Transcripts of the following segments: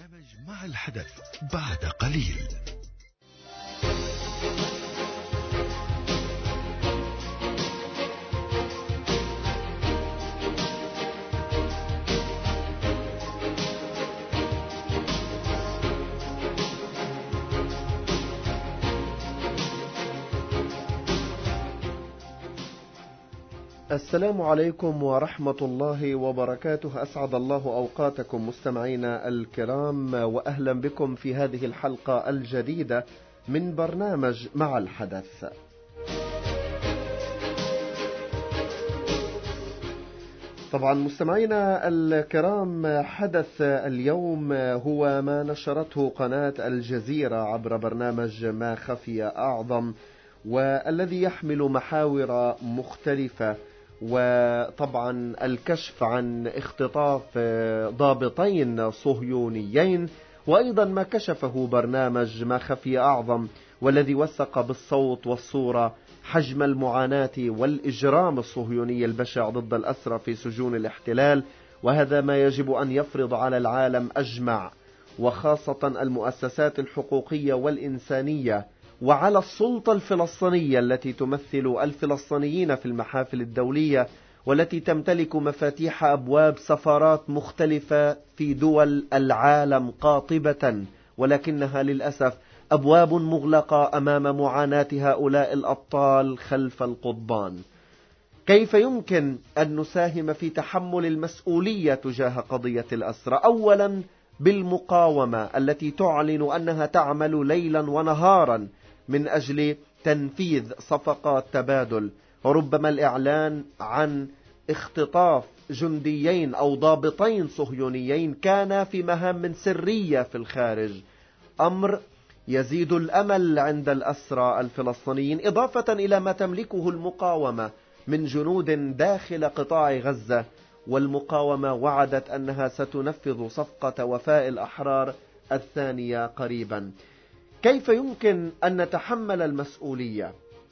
برنامج مع الحدث بعد قليل. السلام عليكم ورحمة الله وبركاته. أسعد الله أوقاتكم مستمعينا الكرام، وأهلا بكم في هذه الحلقة الجديدة من برنامج مع الحدث. طبعا مستمعينا الكرام، حدث اليوم هو ما نشرته قناة الجزيرة عبر برنامج ما خفي أعظم، والذي يحمل محاور مختلفة، وطبعا الكشف عن اختطاف ضابطين صهيونيين، وأيضا ما كشفه برنامج ما خفي أعظم والذي وثق بالصوت والصورة حجم المعاناة والإجرام الصهيوني البشع ضد الأسرى في سجون الاحتلال. وهذا ما يجب أن يفرض على العالم أجمع، وخاصة المؤسسات الحقوقية والإنسانية، وعلى السلطة الفلسطينية التي تمثل الفلسطينيين في المحافل الدولية، والتي تمتلك مفاتيح أبواب سفارات مختلفة في دول العالم قاطبة، ولكنها للأسف أبواب مغلقة أمام معاناة هؤلاء الأبطال خلف القضبان. كيف يمكن أن نساهم في تحمل المسؤولية تجاه قضية الأسرى؟ أولا بالمقاومة التي تعلن أنها تعمل ليلا ونهارا من أجل تنفيذ صفقات تبادل، وربما الإعلان عن اختطاف جنديين أو ضابطين صهيونيين كان في مهام سرية في الخارج، أمر يزيد الأمل عند الأسرى الفلسطينيين، إضافة إلى ما تملكه المقاومة من جنود داخل قطاع غزة. والمقاومة وعدت أنها ستنفذ صفقة وفاء الأحرار الثانية قريبا. كيف يمكن أن نتحمل المسؤولية؟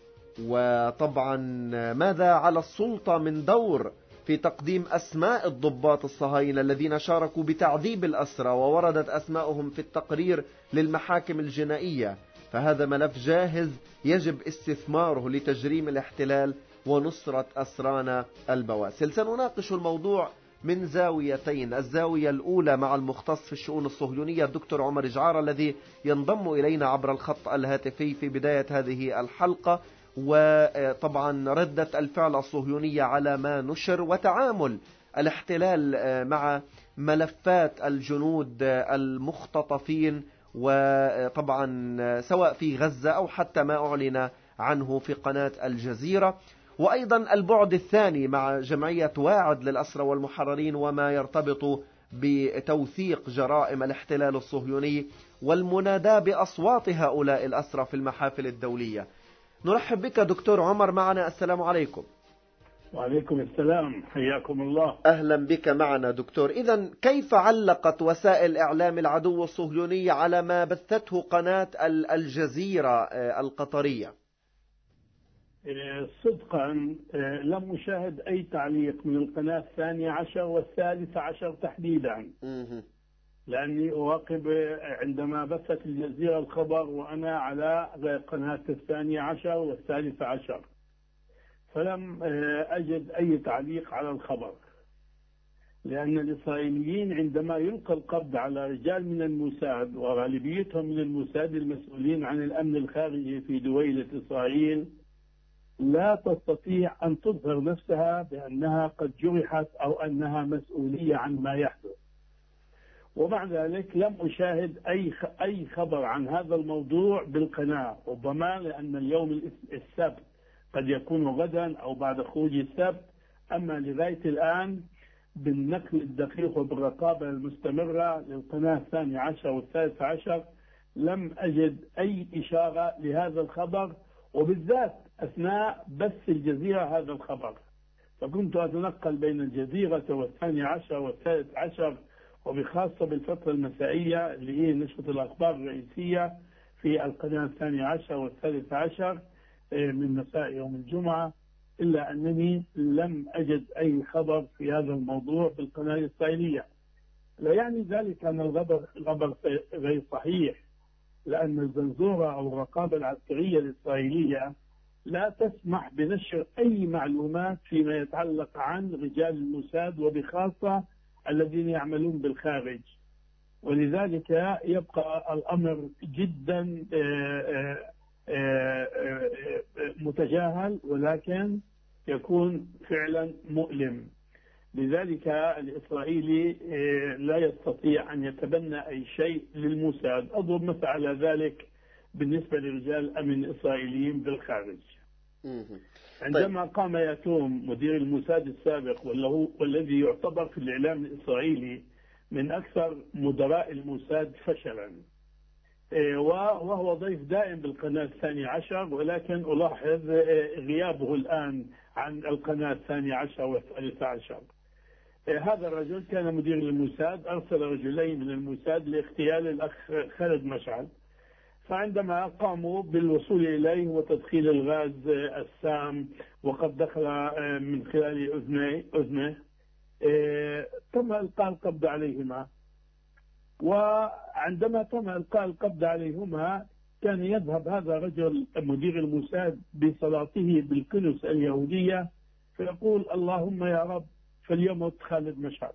وطبعا ماذا على السلطة من دور في تقديم أسماء الضباط الصهاينة الذين شاركوا بتعذيب الأسرى ووردت أسماءهم في التقرير للمحاكم الجنائية؟ فهذا ملف جاهز يجب استثماره لتجريم الاحتلال ونصرة أسرانا البواسل. سنناقش الموضوع من زاويتين: الزاوية الأولى مع المختص في الشؤون الصهيونية الدكتور عمر جعارة الذي ينضم إلينا عبر الخط الهاتفي في بداية هذه الحلقة، وطبعا ردة الفعل الصهيونية على ما نشر وتعامل الاحتلال مع ملفات الجنود المختطفين، وطبعا سواء في غزة أو حتى ما أعلن عنه في قناة الجزيرة. وأيضا البعد الثاني مع جمعية واعد للأسرى والمحررين وما يرتبط بتوثيق جرائم الاحتلال الصهيوني والمناداة بأصوات هؤلاء الأسرى في المحافل الدولية. نرحب بك دكتور عمر معنا. السلام عليكم. وعليكم السلام، حياكم الله. أهلا بك معنا دكتور. إذن كيف علقت وسائل إعلام العدو الصهيوني على ما بثته قناة الجزيرة القطرية؟ صدقا لم أشاهد أي تعليق من القناة الثانية عشر والثالثة عشر تحديدا، لأني أراقب عندما بثت الجزيرة الخبر وأنا على قناة الثانية عشر والثالثة عشر، فلم أجد أي تعليق على الخبر، لأن الإسرائيليين عندما يلقى القبض على رجال من الموساد وغالبيتهم من الموساد المسؤولين عن الأمن الخارجي في دويلة إسرائيل، لا تستطيع أن تظهر نفسها بأنها قد جرحت أو أنها مسؤولية عن ما يحدث. ومع ذلك لم أشاهد أي خبر عن هذا الموضوع بالقناة، ربما لأن اليوم السبت قد يكون غدا أو بعد خروج السبت، أما لغاية الآن بالنقل الدقيق وبالرقابة المستمرة للقناة الثانية عشر والثالثة عشر لم أجد أي إشارة لهذا الخبر، وبالذات أثناء بث الجزيرة هذا الخبر. فكنت أتنقل بين الجزيرة والثانية عشر والثالث عشر، وبخاصة بالفترة المسائية اللي هي نشرة الأخبار الرئيسية في القناة الثانية عشر والثالث عشر من مساء يوم الجمعة، إلا أنني لم أجد أي خبر في هذا الموضوع بالقناة الإسرائيلية. لا يعني ذلك أن الخبر غير صحيح، لأن الزنزورة أو الرقابة العسكرية الإسرائيلية لا تسمح بنشر أي معلومات فيما يتعلق عن رجال الموساد وبخاصة الذين يعملون بالخارج. ولذلك يبقى الأمر جدا متجاهل، ولكن يكون فعلا مؤلم. لذلك الإسرائيلي لا يستطيع أن يتبنى أي شيء للموساد. أضرب مثل على ذلك بالنسبة لرجال الأمن الإسرائيليين بالخارج. عندما قام ياتوم مدير الموساد السابق والذي يعتبر في الإعلام الإسرائيلي من أكثر مدراء الموساد فشلا، وهو ضيف دائم بالقناة 12، ولكن ألاحظ غيابه الآن عن القناة 12 و13. هذا الرجل كان مدير الموساد، أرسل رجلين من الموساد لاغتيال الأخ خالد مشعل، فعندما قاموا بالوصول إليه وتدخيل الغاز السام وقد دخل من خلال أذنه تم إلقاء القبض عليهما. وعندما تم إلقاء القبض عليهما كان يذهب هذا الرجل مدير الموساد بصلاته بالكنس اليهودية فيقول اللهم يا رب فليمت خالد مشعل.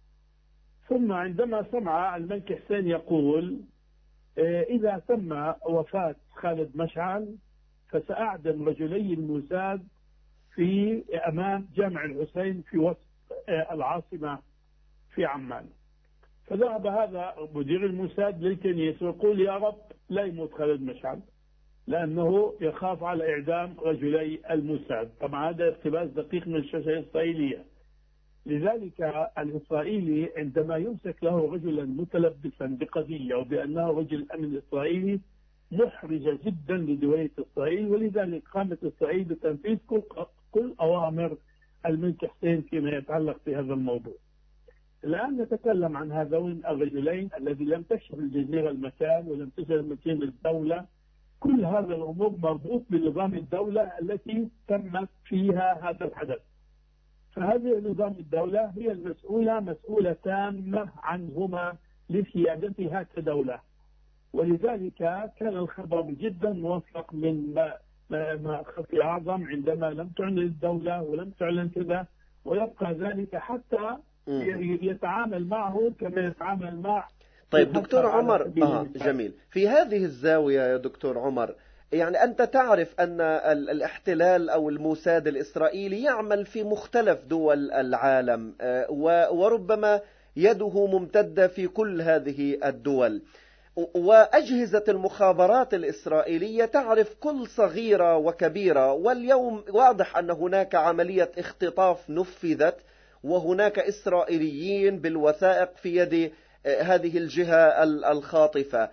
ثم عندما سمع الملك حسين يقول إذا تم وفاة خالد مشعل فسأعدم رجلي الموساد في أمام جامع الحسين في وسط العاصمة في عمان. فذهب هذا مدير الموساد للكنيسة ويقول يا رب لا يموت خالد مشعل، لأنه يخاف على إعدام رجلي الموساد. طبعا هذا اقتباس دقيق من الشاشة الإسرائيلية. لذلك الإسرائيلي عندما يمسك له رجلا متلبسا بقضية وبأنه رجل أمن إسرائيلي محرجة جدا لدولة إسرائيل، ولذلك قامت إسرائيل بتنفيذ كل أوامر الملك حسين فيما يتعلق بهذا الموضوع. الآن نتكلم عن هذين الرجلين الذي لم تكشف الجزيرة المكان ولم تكشف مكان الدولة. كل هذا الأمور مربوط بنظام الدولة التي تمت فيها هذا الحدث. فهذه نظام الدولة هي المسؤولة مسؤولة تامة عنهما لسيادتها كدولة. ولذلك كان الخبر جدا موثق من ما خفي أعظم عندما لم تعلن الدولة ولم تعلن كذا، ويبقى ذلك حتى يتعامل معه كما يتعامل مع. طيب دكتور عمر، جميل. في هذه الزاوية يا دكتور عمر، يعني أنت تعرف أن الاحتلال أو الموساد الإسرائيلي يعمل في مختلف دول العالم، وربما يده ممتدة في كل هذه الدول، وأجهزة المخابرات الإسرائيلية تعرف كل صغيرة وكبيرة. واليوم واضح أن هناك عملية اختطاف نفذت، وهناك إسرائيليين بالوثائق في يد هذه الجهة الخاطفة.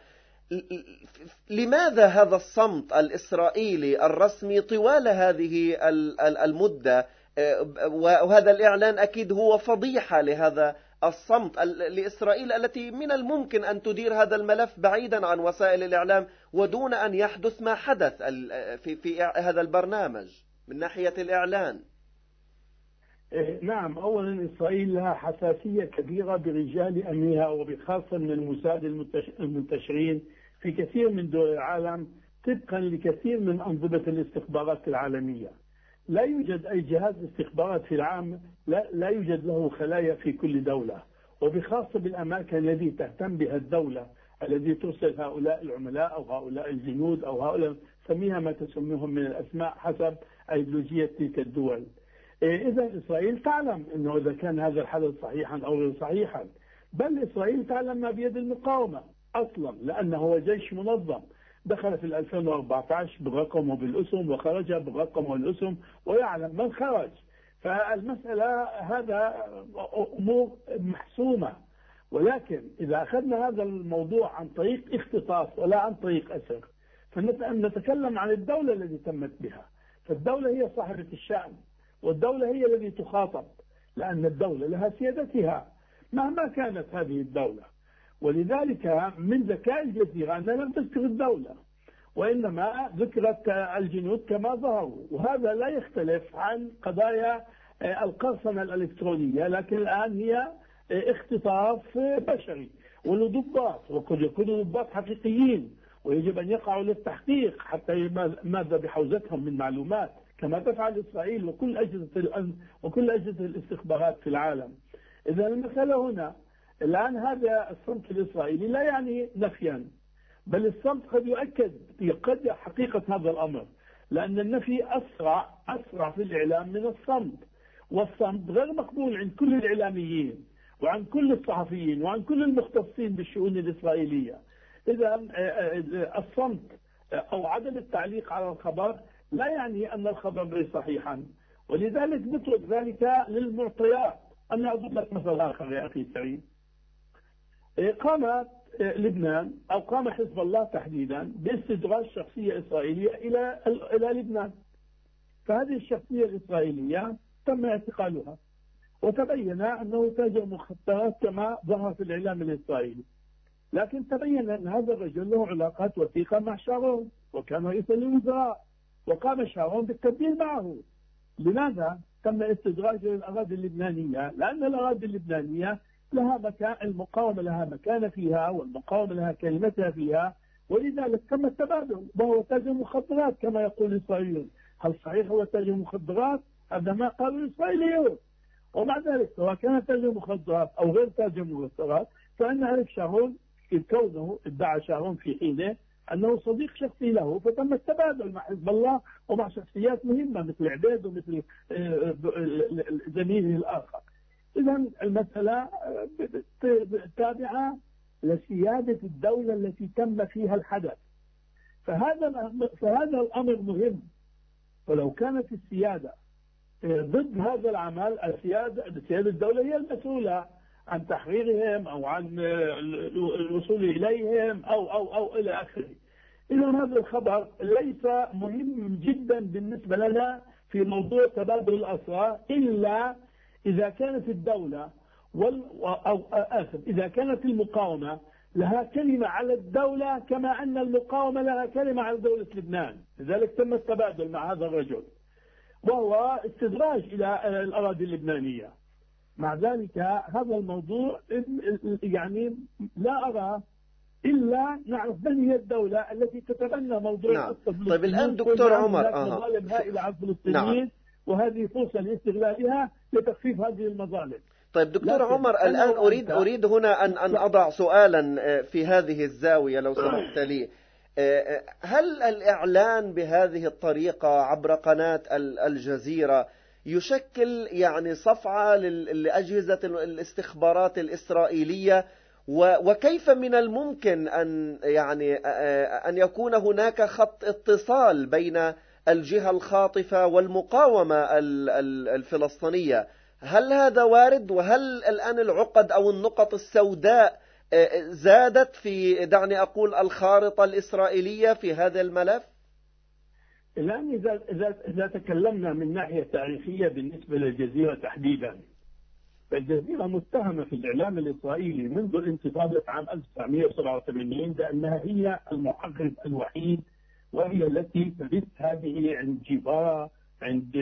لماذا هذا الصمت الإسرائيلي الرسمي طوال هذه المدة؟ وهذا الإعلان أكيد هو فضيحة لهذا الصمت لإسرائيل التي من الممكن أن تدير هذا الملف بعيدا عن وسائل الإعلام ودون أن يحدث ما حدث في هذا البرنامج من ناحية الإعلان. نعم، أولا إسرائيل لها حساسية كبيرة برجال أمنها وبخاصة من الموساد المنتشرين في كثير من دول العالم طبقا لكثير من أنظمة الاستخبارات العالمية. لا يوجد أي جهاز استخبارات في العام لا يوجد له خلايا في كل دولة، وبخاصة بالأماكن التي تهتم بها الدولة الذي ترسل هؤلاء العملاء أو هؤلاء الجنود أو هؤلاء سميها ما تسميهم من الأسماء حسب أيديولوجية تلك الدول. إذا إسرائيل تعلم أنه إذا كان هذا الحدث صحيحا أو غير صحيحا، بل إسرائيل تعلم ما بيد المقاومة أصلا، لأنه هو جيش منظم دخل في 2014 بالرقم وبالأسم وخرج بالرقم والأسم ويعلم من خرج. فالمسألة هذا أمور محسومة. ولكن إذا أخذنا هذا الموضوع عن طريق اختطاف ولا عن طريق أسر، فنتكلم عن الدولة التي تمت بها. فالدولة هي صاحبة الشأن، والدولة هي التي تخاطب، لأن الدولة لها سيادتها مهما كانت هذه الدولة. ولذلك من ذكاء الجزيرة أنها لم تذكر الدولة، وإنما ذكرت الجنود كما ظهروا، وهذا لا يختلف عن قضايا القرصنة الإلكترونية. لكن الآن هي اختطاف بشري، والضباط وقد يكونوا ضباط حقيقيين ويجب أن يقعوا للتحقيق حتى ماذا بحوزتهم من معلومات، كما تفعل إسرائيل وكل أجهزة الأمن وكل أجهزة الاستخبارات في العالم. إذا المسألة هنا الآن هذا الصمت الإسرائيلي لا يعني نفيا، بل الصمت قد يؤكد حقيقة هذا الأمر، لأن النفي أسرع في الإعلام من الصمت، والصمت غير مقبول عند كل الإعلاميين وعن كل الصحفيين وعن كل المختصين بالشؤون الإسرائيلية. إذا الصمت أو عدم التعليق على الخبر لا يعني أن الخبر غير صحيحا، ولذلك نترك ذلك للمعطيات. أنا أضرب لك مثل آخر يا أخي سعيد. قامت لبنان أو قام حزب الله تحديدا باستدراج شخصية إسرائيلية إلى لبنان، فهذه الشخصية الإسرائيلية تم اعتقالها وتبين أنه تاجر مخدرات كما ظهر في الإعلام الإسرائيلي، لكن تبين أن هذا الرجل له علاقات وثيقة مع شارون وكان رئيسا للوزراء، وقام شارون بالتبديل معه. لماذا تم استدراجه للأراضي اللبنانية؟ لأن الأراضي اللبنانية لها مكان، المقاومة لها مكانة فيها والمقاومة لها كلمتها فيها، ولذلك تم التبادل، وهو تاجر مخدرات كما يقول الإسرائيليون. هل صحيح هو تاجر مخدرات؟ هذا ما قالوا الإسرائيليون. ومع ذلك سواء كان تاجر مخدرات أو غير تاجر مخدرات، فإن عرف شارون كونه ادعى شارون في حينه أنه صديق شخصي له، فتم التبادل مع حزب الله ومع شخصيات مهمة مثل عبيد ومثل زميله الآخر. إذا المسألة تابعة لسيادة الدولة التي تم فيها الحدث، فهذا الأمر مهم. ولو كانت السيادة ضد هذا العمل، سيادة الدولة هي المسؤولة عن تحريرهم أو عن الوصول إليهم أو إلى آخره. إذا هذا الخبر ليس مهم جدا بالنسبة لنا في موضوع تبادل الأسرى، إلا إذا كانت الدولة إذا كانت المقاومة لها كلمة على الدولة كما أن المقاومة لها كلمة على دولة لبنان. لذلك تم التبادل مع هذا الرجل، وهو استدراج إلى الأراضي اللبنانية. مع ذلك هذا الموضوع يعني لا أرى إلا نعرف من هي الدولة التي تتبنى موضوع نعم. طيب الآن دكتور عمر مظالم هائلة على الفلسطينيين، نعم. وهذه فرصة لاستغلالها لتخفيف هذه المظالم. طيب دكتور عمر، الآن أريد هنا أن أضع سؤالا في هذه الزاوية لو سمحت لي. هل الإعلان بهذه الطريقة عبر قناة الجزيرة يشكل يعني صفعة لأجهزة الاستخبارات الإسرائيلية؟ وكيف من الممكن أن يكون هناك خط اتصال بين الجهة الخاطفة والمقاومة الفلسطينية؟ هل هذا وارد؟ وهل الآن العقد أو النقط السوداء زادت في دعني أقول الخارطة الإسرائيلية في هذا الملف؟ الآن إذا تكلمنا من ناحية تاريخية بالنسبة للجزيرة تحديدا، فالجزيرة متهمة في الإعلام الإسرائيلي منذ الانتفاضة عام 1987 بأنها هي المحرض الوحيد، وهي التي تبث هذه عند جيبارا، عند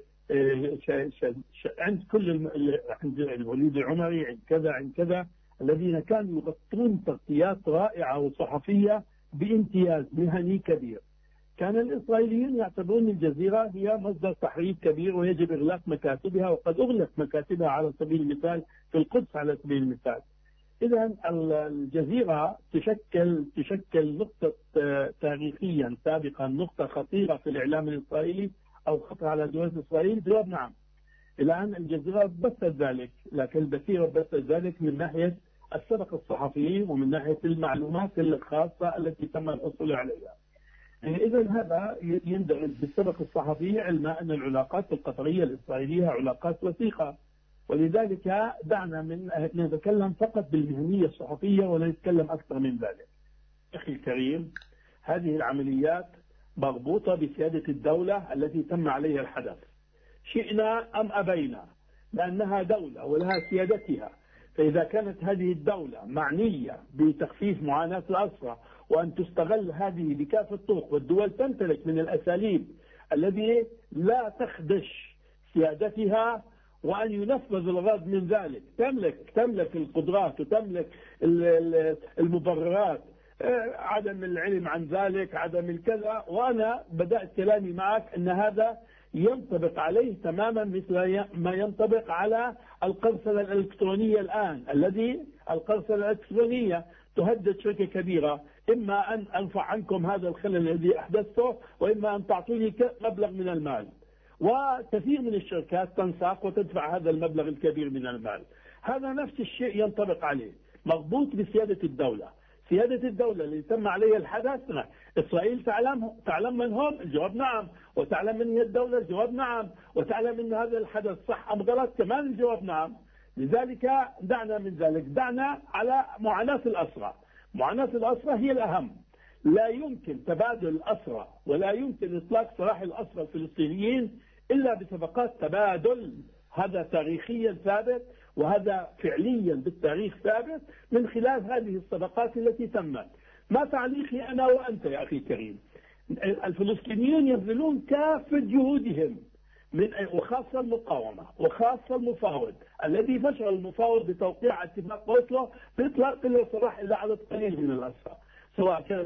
كل عند الوليد العمري، عند كذا الذين كانوا يغطون تغطيات رائعة وصحفية بامتياز مهني كبير. كان الإسرائيليين يعتبرون الجزيرة هي مصدر تحريض كبير ويجب إغلاق مكاتبها، وقد أغلق مكاتبها على سبيل المثال في القدس على سبيل المثال. إذا الجزيرة تشكل نقطة تاريخيا سابقا، نقطة خطيرة في الإعلام الإسرائيلي أو خطر على دولة إسرائيل. جواب نعم. الآن الجزيرة بثت ذلك، لكن البثيرة بثت ذلك من ناحية السبق الصحفي ومن ناحية المعلومات الخاصة التي تم الحصول عليها. إذا هذا يندرج بالسبق الصحفي، علما أن العلاقات القطرية الإسرائيلية علاقات وثيقة، ولذلك دعنا من نتكلم فقط بالمهنية الصحفية ولا نتكلم أكثر من ذلك. أخي الكريم، هذه العمليات مربوطة بسيادة الدولة التي تم عليها الحدث، شئنا أم أبينا، لأنها دولة ولها سيادتها. فإذا كانت هذه الدولة معنية بتخفيف معاناة الأسرى وأن تستغل هذه بكافة الطرق، والدول تمتلك من الأساليب الذي لا تخدش سيادتها وأن ينفذ الغرض من ذلك. تملك القدرات وتملك المبررات، عدم العلم عن ذلك، عدم الكذا. وأنا بدأت كلامي معك أن هذا ينطبق عليه تماما مثل ما ينطبق على القرصنة الإلكترونية الآن، القرصنة الإلكترونية تهدد شركة كبيرة، إما أن أرفع عنكم هذا الخلل الذي أحدثته، وإما أن تعطوني مبلغ من المال. وكثير من الشركات تنساق وتدفع هذا المبلغ الكبير من المال. هذا نفس الشيء ينطبق عليه، مربوط بسيادة الدولة. سيادة الدولة اللي تم عليها الحدث، إسرائيل تعلم من هم؟ الجواب نعم. وتعلم من هي الدولة؟ الجواب نعم. وتعلم أن هذا الحدث صح أم غلط؟ كمان الجواب نعم. لذلك دعنا من ذلك، دعنا على معاناة الأسرى. معاناة الأسرى هي الأهم. لا يمكن تبادل الأسرى ولا يمكن إطلاق سراح الأسرى الفلسطينيين إلا بصفقات تبادل. هذا تاريخيا ثابت، وهذا فعليا بالتاريخ ثابت من خلال هذه الصفقات التي تمت. ما تعليقي أنا وأنت يا أخي الكريم؟ الفلسطينيون يبذلون كافة جهودهم، وخاصة المقاومة وخاصة المفاوض الذي فشل المفاوض بتوقيع اتفاق أوسلو بإطلاق السراح إلى عدد قليل من الأسرى، سواء كانت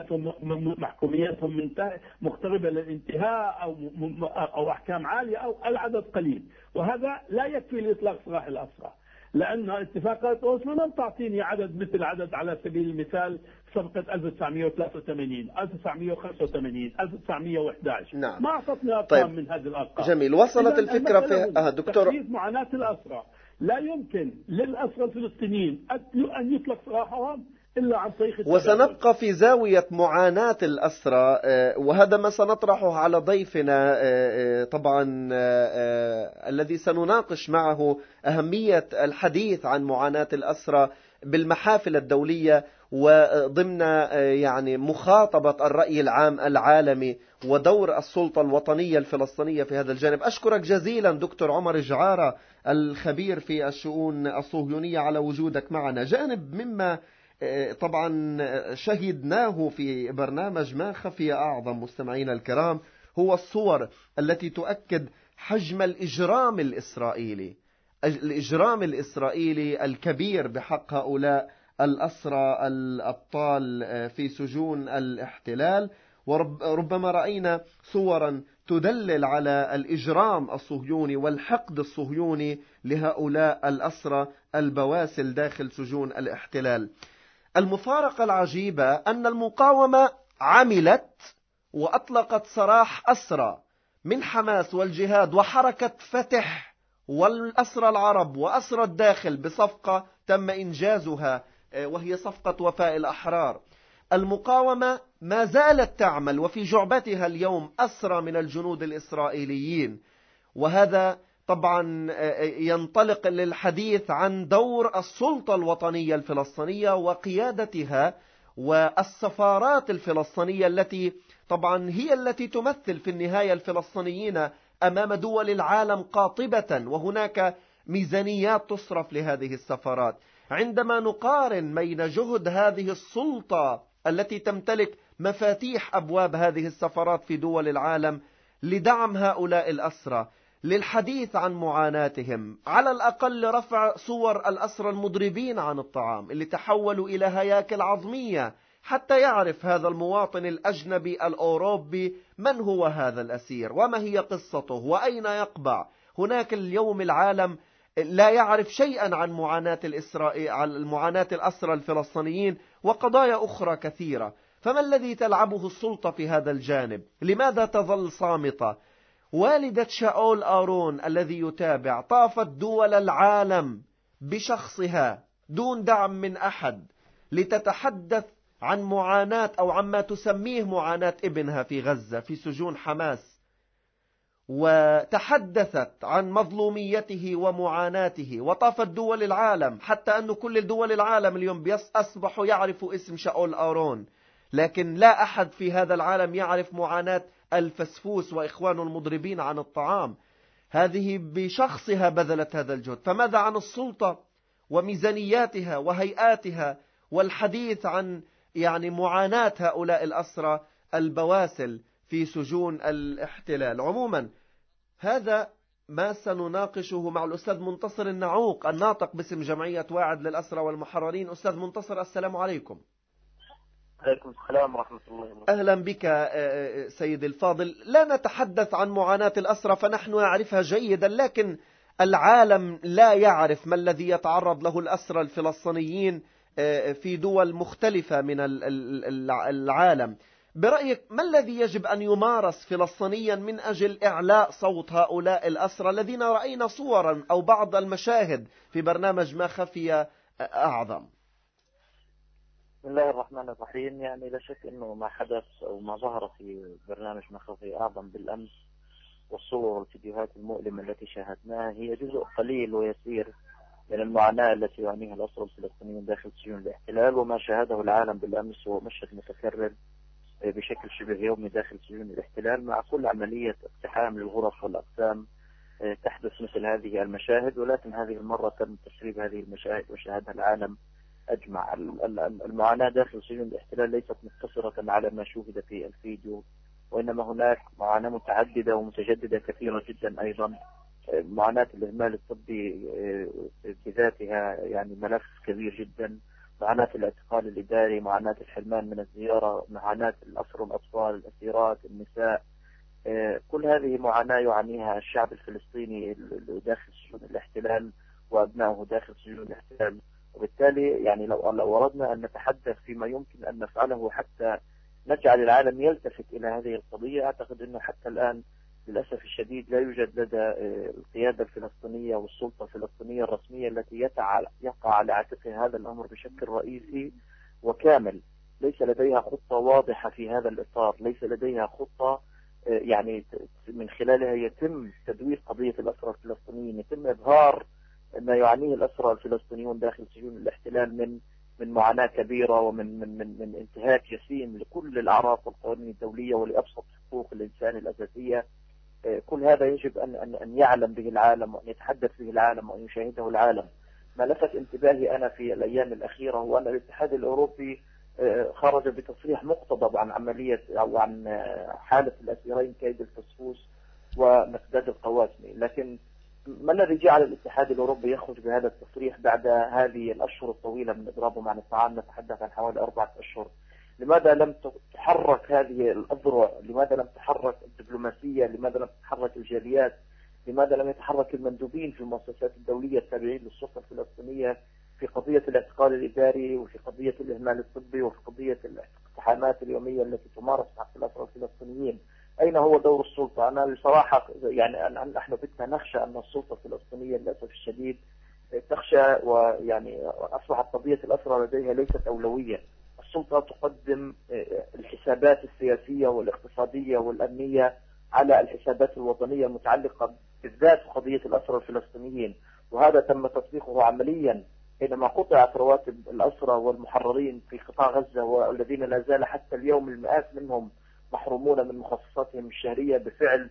محكومياتهم مقتربة للانتهاء أو أحكام عالية أو العدد قليل. وهذا لا يكفي لإطلاق سراح الأسرى، لأن اتفاقات أوسلو لم تعطيني عدد مثل عدد، على سبيل المثال، صفقة 1983 1985 1911. نعم. ما أعطتني أرقام من هذه الأرقام. جميل. وصلت الفكرة في دكتور تخفيف معاناة الأسرى. لا يمكن للأسرى الفلسطينيين أن يطلق سراحهم إلا عن طريق التبادل. وسنبقى في زاوية معاناة الأسرى، وهذا ما سنطرحه على ضيفنا طبعا الذي سنناقش معه أهمية الحديث عن معاناة الأسرى بالمحافل الدولية، وضمن يعني مخاطبة الرأي العام العالمي ودور السلطة الوطنية الفلسطينية في هذا الجانب. أشكرك جزيلا دكتور عمر الجعارة الخبير في الشؤون الصهيونية على وجودك معنا. جانب مما طبعا شهدناه في برنامج ما خفي أعظم مستمعينا الكرام هو الصور التي تؤكد حجم الإجرام الإسرائيلي الكبير بحق هؤلاء الأسرى الأبطال في سجون الاحتلال. وربما رأينا صورا تدلل على الإجرام الصهيوني والحقد الصهيوني لهؤلاء الأسرى البواسل داخل سجون الاحتلال. المفارقة العجيبة أن المقاومة عملت وأطلقت سراح أسرى من حماس والجهاد وحركة فتح والأسرى العرب وأسرى الداخل بصفقة تم إنجازها، وهي صفقة وفاء الأحرار. المقاومة ما زالت تعمل وفي جعبتها اليوم أسرى من الجنود الإسرائيليين. وهذا طبعا ينطلق للحديث عن دور السلطة الوطنية الفلسطينية وقيادتها والسفارات الفلسطينية التي طبعا هي التي تمثل في النهاية الفلسطينيين أمام دول العالم قاطبة، وهناك ميزانيات تصرف لهذه السفارات. عندما نقارن بين جهد هذه السلطة التي تمتلك مفاتيح أبواب هذه السفارات في دول العالم لدعم هؤلاء الأسرى، للحديث عن معاناتهم، على الأقل رفع صور الأسرى المضربين عن الطعام اللي تحولوا إلى هياكل عظمية، حتى يعرف هذا المواطن الأجنبي الأوروبي من هو هذا الأسير وما هي قصته وأين يقبع. هناك اليوم العالم لا يعرف شيئا عن معاناة الأسرى الفلسطينيين وقضايا أخرى كثيرة. فما الذي تلعبه السلطة في هذا الجانب؟ لماذا تظل صامتة؟ والدة شاول آرون الذي يتابع طافت دول العالم بشخصها دون دعم من أحد لتتحدث عن معاناة أو عما تسميه معاناة ابنها في غزة في سجون حماس، وتحدثت عن مظلوميته ومعاناته. وطافت دول العالم، حتى أن كل دول العالم اليوم أصبحوا يعرفوا اسم شاول آرون، لكن لا أحد في هذا العالم يعرف معاناة الفسفوس وإخوانه المضربين عن الطعام. هذه بشخصها بذلت هذا الجهد. فماذا عن السلطة وميزانياتها وهيئاتها والحديث عن معاناة هؤلاء الأسرى البواسل في سجون الاحتلال؟ عموما هذا ما سنناقشه مع الأستاذ منتصر النعوق الناطق باسم جمعية واعد للأسرى والمحررين. أستاذ منتصر، السلام عليكم. عليكم السلام ورحمة الله وبركاته. أهلا بك سيدي الفاضل. لا نتحدث عن معاناة الأسرى فنحن نعرفها جيدا، لكن العالم لا يعرف ما الذي يتعرض له الأسرى الفلسطينيين في دول مختلفة من العالم. برأيك ما الذي يجب أن يمارس فلسطينيا من أجل إعلاء صوت هؤلاء الأسرى الذين رأينا صورا أو بعض المشاهد في برنامج ما خفي أعظم؟ بسم الله الرحمن الرحيم. يعني لا شك أنه ما حدث أو ما ظهر في برنامج ما خفي أعظم بالأمس والصور والفيديوهات المؤلمة التي شاهدناها هي جزء قليل ويسير من المعاناة التي يعانيها الأسرى الفلسطينيين داخل سجون الاحتلال. وما شاهده العالم بالأمس هو مشهد متكرر بشكل شبه يومي داخل سجون الاحتلال، مع كل عملية اقتحام للغرف والأقسام تحدث مثل هذه المشاهد، ولكن هذه المرة تم تسريب هذه المشاهد وشاهدها العالم أجمع. المعاناة داخل سجون الاحتلال ليست مقتصرة على ما شوهد في الفيديو، وإنما هناك معاناة متعددة ومتجددة كثيرة جدا. أيضا معاناة الإهمال الطبي بذاتها يعني ملف كبير جدا، معاناة الاعتقال الإداري، معاناة الحرمان من الزيارة، معاناة الأسرى الأطفال، الأسيرات، النساء، كل هذه معاناة يعانيها الشعب الفلسطيني داخل سجون الاحتلال وأبنائه داخل سجون الاحتلال. وبالتالي يعني لو أردنا أن نتحدث فيما يمكن أن نفعله حتى نجعل العالم يلتفت إلى هذه القضية، أعتقد أنه حتى الآن للأسف الشديد لا يوجد لدى القيادة الفلسطينية والسلطة الفلسطينية الرسمية التي يقع على عاتقها هذا الأمر بشكل رئيسي وكامل. ليس لديها خطة واضحة في هذا الإطار، ليس لديها خطة يعني من خلالها يتم تدوير قضية الأسرى الفلسطينيين، يتم إظهار ما يعانيه الأسرى الفلسطينيون داخل سجون الاحتلال من معاناة كبيرة ومن من من من انتهاك جسيم لكل الأعراف والقوانين الدولية ولأبسط حقوق الإنسان الأساسية. كل هذا يجب أن يعلم به العالم وأن يتحدث به العالم وأن يشاهده العالم. ما لفت انتباهي أنا في الأيام الأخيرة هو أن الاتحاد الأوروبي خرج بتصريح مقتضب عن عملية أو عن حالة الأسيرين كيد الفسفوس ومقداد القواسمي، لكن ما الذي جعل الاتحاد الأوروبي يخرج بهذا التصريح بعد هذه الأشهر الطويلة من إضرابهم عن الطعام؟ نتحدث عن حوالي 4 أشهر. لماذا لم تحرك هذه الأذرع؟ لماذا لم تحرك الدبلوماسية؟ لماذا لم تتحرك الجاليات؟ لماذا لم يتحرك المندوبين في المؤسسات الدولية التابعين للسلطة الفلسطينية في قضية الاعتقال الإداري وفي قضية الإهمال الطبي وفي قضية الاقتحامات اليومية التي تمارس حق الأسرى الفلسطينيين؟ أين هو دور السلطة؟ أنا بصراحة يعني نحن بدنا نخشى أن السلطة الفلسطينية للأسف الشديد تخشى، ويعني أصبحت قضية الأسرى لديها ليست أولوية. السلطة تقدم الحسابات السياسية والاقتصادية والأمنية على الحسابات الوطنية المتعلقة بالذات قضية الأسرى الفلسطينيين، وهذا تم تطبيقه عمليا حينما قطعت رواتب الأسرى والمحررين في قطاع غزة، والذين لا زال حتى اليوم المئات منهم محرومون من مخصصاتهم الشهرية بفعل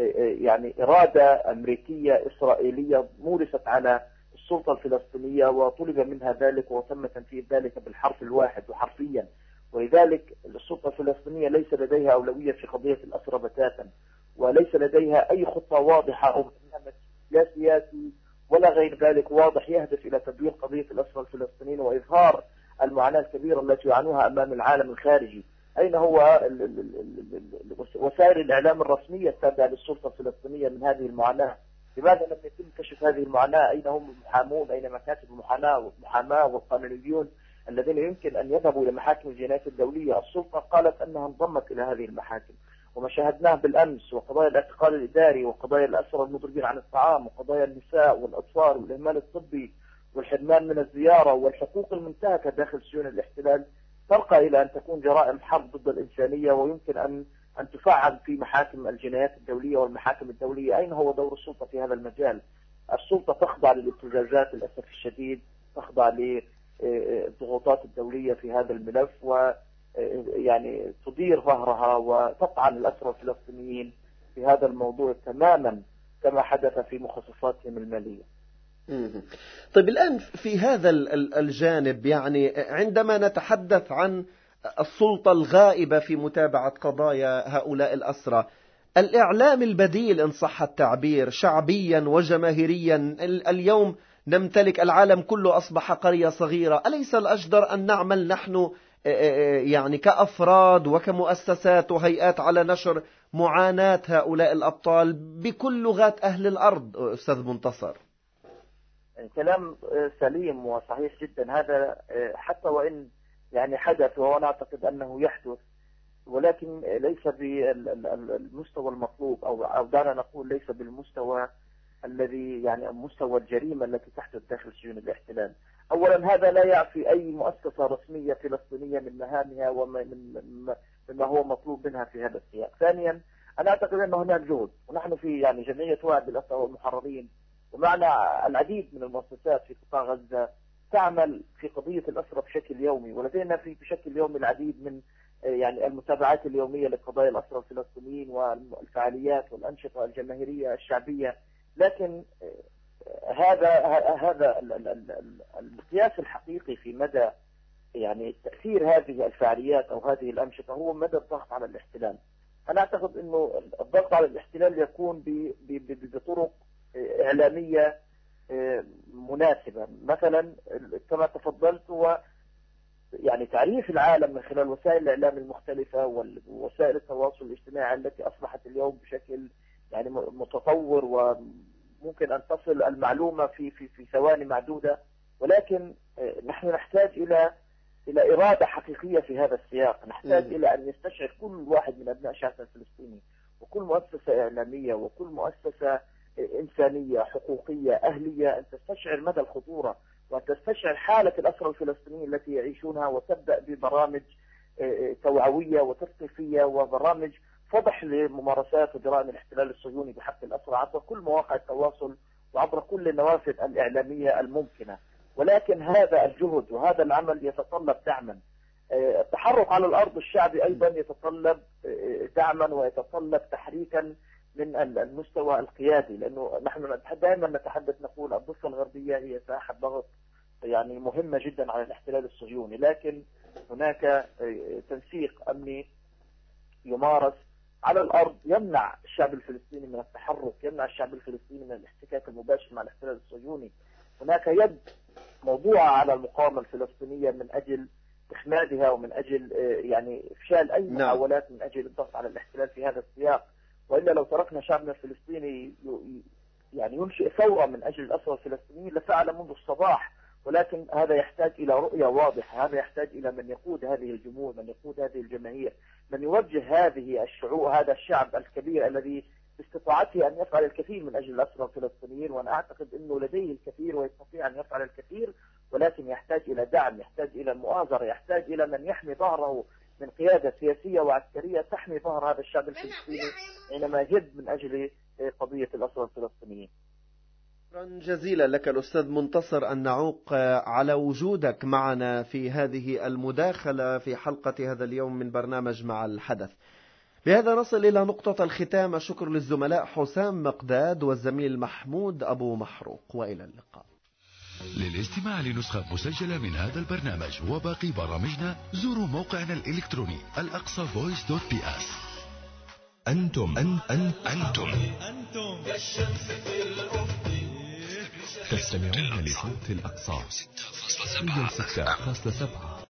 يعني إرادة أمريكية إسرائيلية مورست على السلطة الفلسطينية، وطلب منها ذلك وتم تنفيذ ذلك بالحرف الواحد وحرفيا. ولذلك السلطة الفلسطينية ليس لديها أولوية في قضية الأسرى بتاتا، وليس لديها أي خطة واضحة أو برنامج لا سياسي ولا غير ذلك واضح يهدف إلى تدوير قضية الأسرى الفلسطينيين وإظهار المعاناة الكبيرة التي يعانوها أمام العالم الخارجي. أين هو وسائل الإعلام الرسمية التابعة للسلطة الفلسطينية من هذه المعاناة؟ لماذا لم يتم كشف هذه المعاناة؟ أين هم المحامون؟ أين مكاتب المحاماة والقانونيون الذين يمكن أن يذهبوا إلى محاكم الجنايات الدولية؟ السلطة قالت أنها انضمت إلى هذه المحاكم، وما شاهدناه بالأمس وقضايا الاعتقال الإداري وقضايا الأسرى المضربين عن الطعام وقضايا النساء والأطفال والإهمال الطبي والحرمان من الزيارة والحقوق المنتهكة داخل سجون الاحتلال ترقى إلى أن تكون جرائم حرب ضد الإنسانية، ويمكن أن تفعل في محاكم الجنايات الدولية والمحاكم الدولية. أين هو دور السلطة في هذا المجال؟ السلطة تخضع للابتزازات للأسف الشديد، تخضع للضغوطات الدولية في هذا الملف، ويعني تدير ظهرها وتطعن الأسرى الفلسطينيين في هذا الموضوع تماما كما حدث في مخصصاتهم المالية. طيب الآن في هذا الجانب يعني عندما نتحدث عن السلطة الغائبة في متابعة قضايا هؤلاء الأسرى، الإعلام البديل إن صح التعبير شعبيا وجماهيريا. اليوم نمتلك العالم كله أصبح قرية صغيرة. أليس الأجدر أن نعمل نحن يعني كأفراد وكمؤسسات وهيئات على نشر معاناة هؤلاء الأبطال بكل لغات أهل الأرض؟ أستاذ منتصر، كلام سليم وصحيح جدا هذا، حتى وإن يعني حدث، وأنا أعتقد أنه يحدث، ولكن ليس بالمستوى المطلوب، أو دعنا نقول ليس بالمستوى الذي يعني مستوى الجريمة التي تحدث داخل سجون الاحتلال. أولا هذا لا يعفي أي مؤسسة رسمية فلسطينية من مهامها ومما هو مطلوب منها في هذا السياق. ثانيا أنا أعتقد أن هناك جهد، ونحن في يعني جمعية وعد بالأسرى والمحررين ومعنا العديد من المؤسسات في قطاع غزة تعمل في قضية الأسرى بشكل يومي، ولدينا بشكل يومي العديد من يعني المتابعات اليومية لقضايا الأسرى الفلسطينيين والفعاليات والأنشطة الجماهيرية الشعبية. لكن هذا المقياس الحقيقي في مدى يعني تأثير هذه الفعاليات أو هذه الأنشطة هو مدى الضغط على الاحتلال. أنا أعتقد أنه الضغط على الاحتلال يكون بطرق إعلامية مناسبة. مثلا كما تفضلت، هو يعني تعريف العالم من خلال وسائل الإعلام المختلفة ووسائل التواصل الاجتماعي التي أصبحت اليوم بشكل يعني متطور، وممكن أن تصل المعلومة في ثواني معدودة. ولكن نحن نحتاج إلى إرادة حقيقية في هذا السياق. نحتاج إلى أن يستشعر كل واحد من أبناء شعبنا الفلسطيني وكل مؤسسة إعلامية وكل مؤسسة إنسانية حقوقية أهلية أن تستشعر مدى الخطورة، وأن تستشعر حالة الأسرى الفلسطينيين التي يعيشونها، وتبدأ ببرامج توعوية وتثقيفية وبرامج فضح لممارسات وجرائم الاحتلال الصهيوني بحق الأسرى عبر كل مواقع التواصل وعبر كل النوافذ الإعلامية الممكنة. ولكن هذا الجهد وهذا العمل يتطلب دعما. التحرك على الأرض الشعبي أيضا يتطلب دعما ويتطلب تحريكا من المستوى القيادي، لأنه نحن دائما نتحدث نقول الضفة الغربية هي ساحة ضغط يعني مهمة جدا على الاحتلال الصهيوني، لكن هناك تنسيق أمني يمارس على الأرض يمنع الشعب الفلسطيني من التحرك، يمنع الشعب الفلسطيني من الاحتكاك المباشر مع الاحتلال الصهيوني. هناك يد موضوعة على المقاومة الفلسطينية من أجل إخمادها ومن أجل يعني إفشال أي محاولات من أجل الضغط على الاحتلال في هذا السياق. وإلا لو تركنا شعبنا الفلسطيني يعني ينشئ ثورة من أجل الأسرى الفلسطينيين لفعل منذ الصباح. ولكن هذا يحتاج إلى رؤية واضحة، هذا يحتاج إلى من يقود هذه الجموع، من يقود هذه الجماهير، من يوجه هذه الشعوب، هذا الشعب الكبير الذي باستطاعته أن يفعل الكثير من أجل الأسرى الفلسطينيين. وأنا أعتقد أنه لديه الكثير ويستطيع أن يفعل الكثير، ولكن يحتاج إلى دعم، يحتاج إلى مؤازرة، يحتاج إلى من يحمي ظهره من قيادة سياسية وعسكرية تحمي ظهر هذا الشعب الفلسطيني حينما يجد من أجل قضية الأسرى الفلسطينيين. شكرا جزيلا لك الأستاذ منتصر أن نعوق على وجودك معنا في هذه المداخلة في حلقة هذا اليوم من برنامج مع الحدث. بهذا نصل إلى نقطة الختام. الشكر للزملاء حسام مقداد والزميل محمود أبو محروق، وإلى اللقاء. للاستماع لنسخة مسجلة من هذا البرنامج وباقي برامجنا زوروا موقعنا الإلكتروني الأقصى voice.ps. أنتم كالشمس في الأفق تستمعون لصوت الأقصى 106.7.